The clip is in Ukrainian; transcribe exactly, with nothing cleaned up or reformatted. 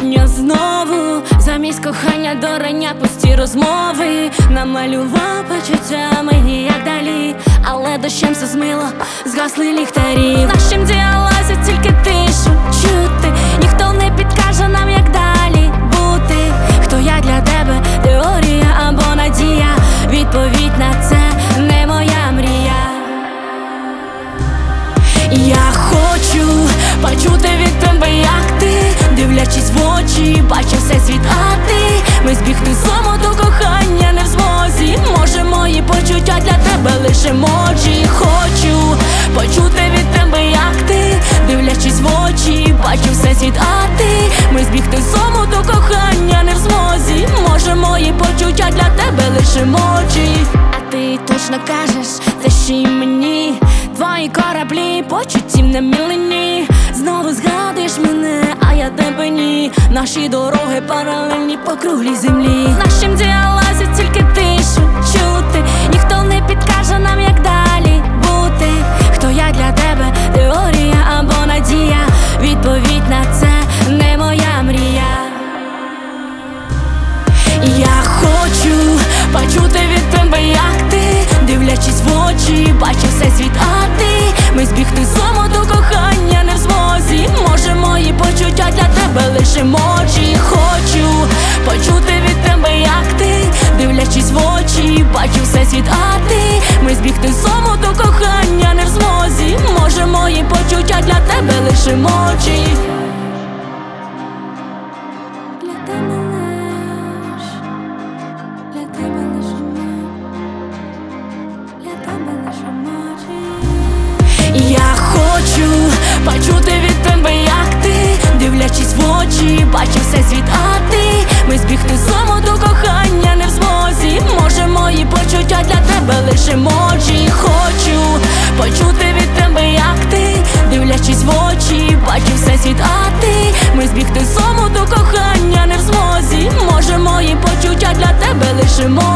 кохання знову, замість кохання до рання пусті розмови. Намалював почуття мені як далі, але дощем все змило, згасли ліхтарі. В нашім діалозі тільки тишу чути, ніхто не підкаже нам, як далі бути. Хто я для тебе, теорія або надія? Відповідь на це не моя мрія. Я хочу почути від тебе, як ти, дивлячись в очі, бачу все світ, а ти. Ми збігти само до кохання не в змозі. Може, мої почуття для тебе лише емоджі. Хочу почути від тебе, як ти, дивлячись в очі, бачу все світ, а ти. Ми збігти само до кохання не в змозі. Може, мої почуття для тебе лише емоджі. А ти точно кажеш, це ще й мені. Твої кораблі почуттів на мілені. Знову згадуєш мене, а я тебе ні. Наші дороги паралельні по круглій землі. В нашім діалозі тільки тишу чути, ніхто не підкаже нам, як далі бути. Хто я для тебе, теорія або надія? Відповідь на це не моя мрія. Я хочу почути від тебе, як ти, дивлячись в очі, бачу все світ, а ти. Ми збігти само до кохання не в змозі. Може, мої почуття для тебе лише емоджі. Хочу почути від тебе, як ти, дивлячись в очі, бачу все світ, а ти. Ми збігти само до кохання не в змозі. Може, мої почуття для тебе лише емоджі. Я хочу почути від тебе, як ти, дивлячись в очі, бачу все світ, а ти. Ми збігти само до кохання не в змозі. Може, мої почуття для тебе лише емоджі. Хочу почути від тебе, як ти, дивлячись в очі, бачу все світ, а ти. Ми збігти само до кохання не в змозі. Може, мої почуття для тебе лише емоджі.